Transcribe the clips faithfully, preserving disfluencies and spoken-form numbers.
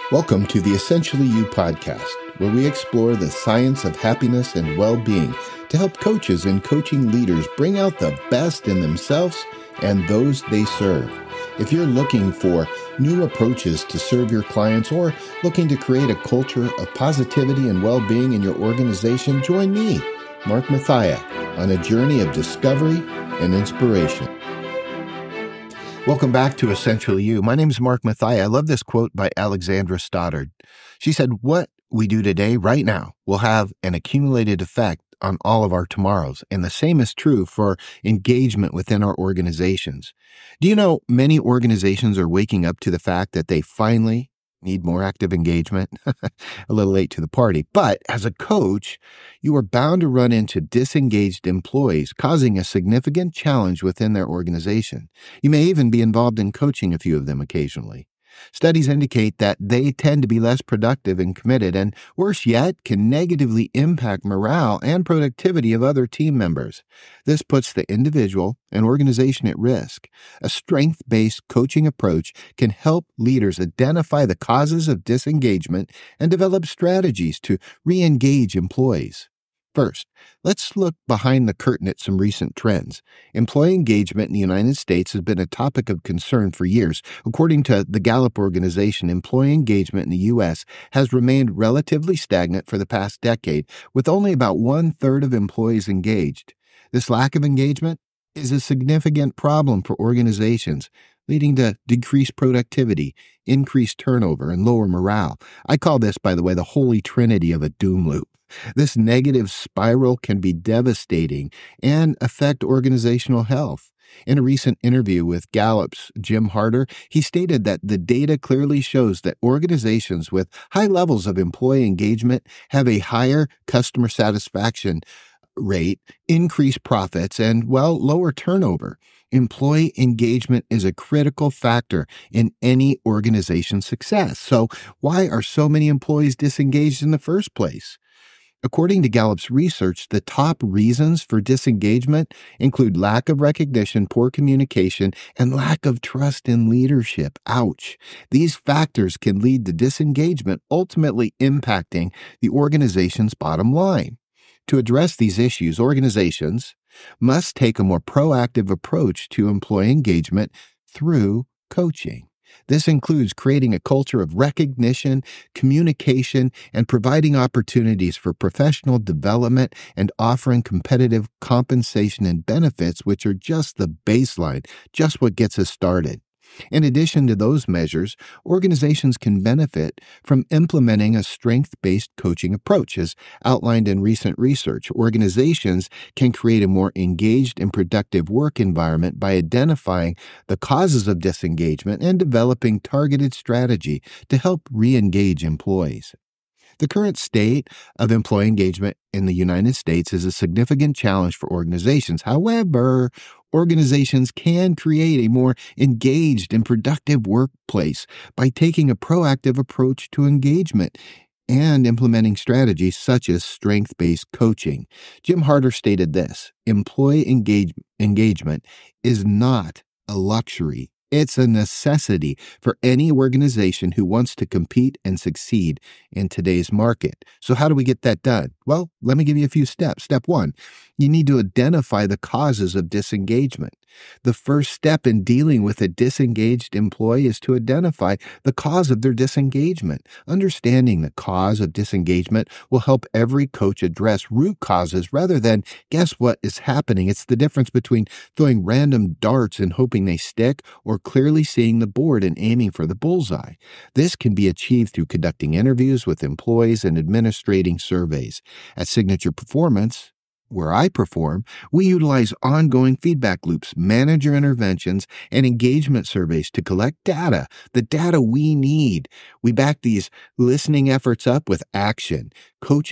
Welcome to the Essentially You podcast, where we explore the science of happiness and well-being to help coaches and coaching leaders bring out the best in themselves and those they serve. If you're looking for new approaches to serve your clients or looking to create a culture of positivity and well-being in your organization, join me, Mark Mathia, on a journey of discovery and inspiration. Welcome back to Essentially You. My name is Mark Mathia. I love this quote by Alexandra Stoddard. She said, "What we do today, right now, will have an accumulated effect on all of our tomorrows." And the same is true for engagement within our organizations. Do you know many organizations are waking up to the fact that they finally need more active engagement? A little late to the party. But as a coach, you are bound to run into disengaged employees, causing a significant challenge within their organization. You may even be involved in coaching a few of them occasionally. Studies indicate that they tend to be less productive and committed, and worse yet, can negatively impact morale and productivity of other team members. This puts the individual and organization at risk. A strength-based coaching approach can help leaders identify the causes of disengagement and develop strategies to re-engage employees. First, let's look behind the curtain at some recent trends. Employee engagement in the United States has been a topic of concern for years. According to the Gallup organization, employee engagement in the U S has remained relatively stagnant for the past decade, with only about one-third of employees engaged. This lack of engagement is a significant problem for organizations, leading to decreased productivity, increased turnover, and lower morale. I call this, by the way, the holy trinity of a doom loop. This negative spiral can be devastating and affect organizational health. In a recent interview with Gallup's Jim Harder, he stated that the data clearly shows that organizations with high levels of employee engagement have a higher customer satisfaction rate, increased profits, and, well, lower turnover. Employee engagement is a critical factor in any organization's success. So why are so many employees disengaged in the first place? According to Gallup's research, the top reasons for disengagement include lack of recognition, poor communication, and lack of trust in leadership. Ouch. These factors can lead to disengagement, ultimately impacting the organization's bottom line. To address these issues, organizations must take a more proactive approach to employee engagement through coaching. This includes creating a culture of recognition, communication, and providing opportunities for professional development and offering competitive compensation and benefits, which are just the baseline, just what gets us started. In addition to those measures, organizations can benefit from implementing a strength-based coaching approach. As outlined in recent research, organizations can create a more engaged and productive work environment by identifying the causes of disengagement and developing targeted strategy to help re-engage employees. The current state of employee engagement in the United States is a significant challenge for organizations. However, organizations can create a more engaged and productive workplace by taking a proactive approach to engagement and implementing strategies such as strength-based coaching. Jim Harder stated this: employee engage- engagement is not a luxury. It's a necessity for any organization who wants to compete and succeed in today's market. So how do we get that done? Well, let me give you a few steps. Step one, you need to identify the causes of disengagement. The first step in dealing with a disengaged employee is to identify the cause of their disengagement. Understanding the cause of disengagement will help every coach address root causes rather than guess what is happening. It's the difference between throwing random darts and hoping they stick or clearly seeing the board and aiming for the bullseye. This can be achieved through conducting interviews with employees and administrating surveys. At Signature Performance, where I perform, we utilize ongoing feedback loops, manager interventions, and engagement surveys to collect data, the data we need. We back these listening efforts up with action. Coaches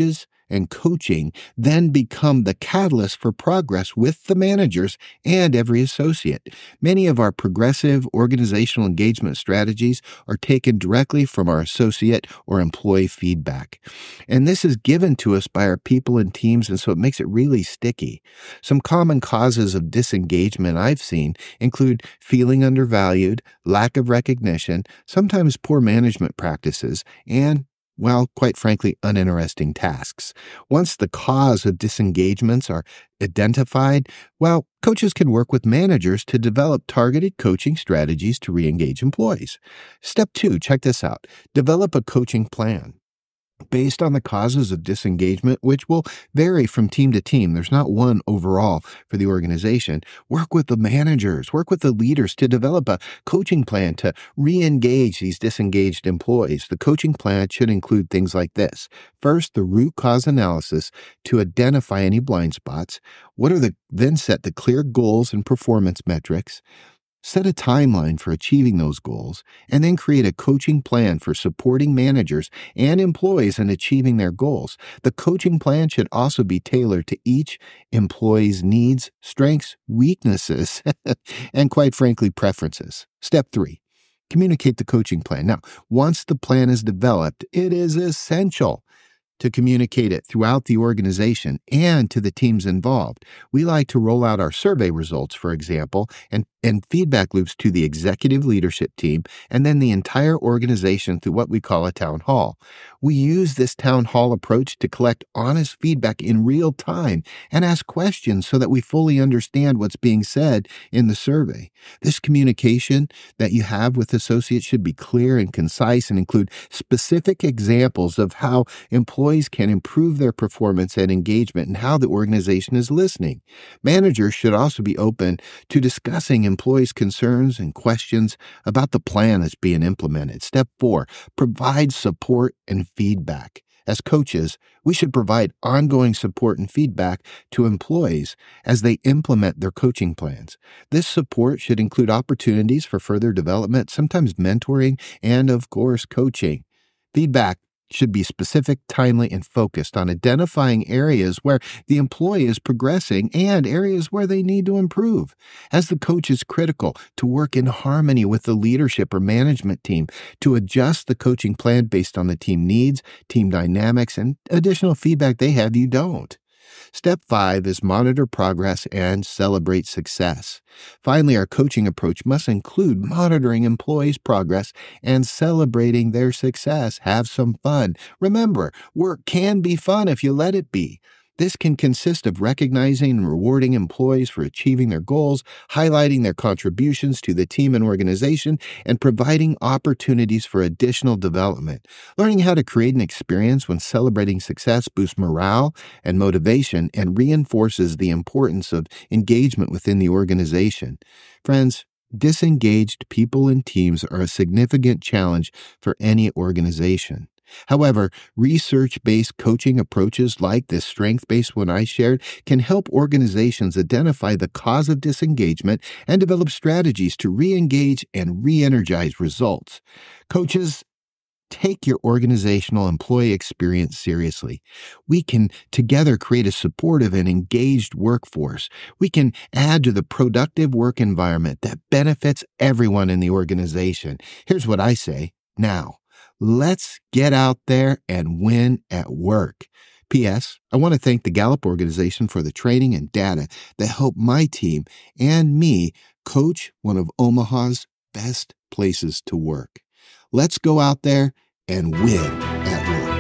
and coaching then become the catalyst for progress with the managers and every associate. Many of our progressive organizational engagement strategies are taken directly from our associate or employee feedback. And this is given to us by our people and teams, and so it makes it really sticky. Some common causes of disengagement I've seen include feeling undervalued, lack of recognition, sometimes poor management practices, and well, quite frankly, uninteresting tasks. Once the cause of disengagements are identified, well, coaches can work with managers to develop targeted coaching strategies to re-engage employees. Step two, check this out. Develop a coaching plan. Based on the causes of disengagement, which will vary from team to team. There's not one overall for the organization. Work with the managers, work with the leaders to develop a coaching plan to re-engage these disengaged employees. The coaching plan should include things like this. First, the root cause analysis to identify any blind spots. What are the, then set the clear goals and performance metrics. Set a timeline for achieving those goals, and then create a coaching plan for supporting managers and employees in achieving their goals. The coaching plan should also be tailored to each employee's needs, strengths, weaknesses, and quite frankly, preferences. Step three, communicate the coaching plan. Now, once the plan is developed, it is essential to communicate it throughout the organization and to the teams involved. We like to roll out our survey results, for example, and, and feedback loops to the executive leadership team and then the entire organization through what we call a town hall. We use this town hall approach to collect honest feedback in real time and ask questions so that we fully understand what's being said in the survey. This communication that you have with associates should be clear and concise and include specific examples of how employees can improve their performance and engagement and how the organization is listening. Managers should also be open to discussing employees' concerns and questions about the plan that's being implemented. Step four, provide support and feedback. As coaches, we should provide ongoing support and feedback to employees as they implement their coaching plans. This support should include opportunities for further development, sometimes mentoring, and of course, coaching. Feedback should be specific, timely, and focused on identifying areas where the employee is progressing and areas where they need to improve. As the coach is critical to work in harmony with the leadership or management team to adjust the coaching plan based on the team needs, team dynamics, and additional feedback they have you don't. Step five is monitor progress and celebrate success. Finally, our coaching approach must include monitoring employees' progress and celebrating their success. Have some fun. Remember, work can be fun if you let it be. This can consist of recognizing and rewarding employees for achieving their goals, highlighting their contributions to the team and organization, and providing opportunities for additional development. Learning how to create an experience when celebrating success boosts morale and motivation and reinforces the importance of engagement within the organization. Friends, disengaged people and teams are a significant challenge for any organization. However, research-based coaching approaches like this strength-based one I shared can help organizations identify the cause of disengagement and develop strategies to re-engage and re-energize results. Coaches, take your organizational employee experience seriously. We can together create a supportive and engaged workforce. We can add to the productive work environment that benefits everyone in the organization. Here's what I say now. Let's get out there and win at work. P S. I want to thank the Gallup organization for the training and data that helped my team and me coach one of Omaha's best places to work. Let's go out there and win at work.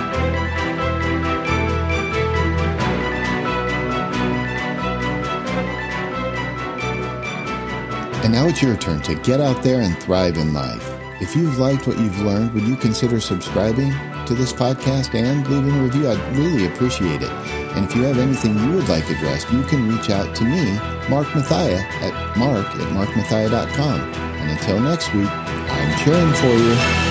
And now it's your turn to get out there and thrive in life. If you've liked what you've learned, would you consider subscribing to this podcast and leaving a review? I'd really appreciate it. And if you have anything you would like addressed, you can reach out to me, Mark Mathia, at mark at mark mathia dot com. And until next week, I'm cheering for you.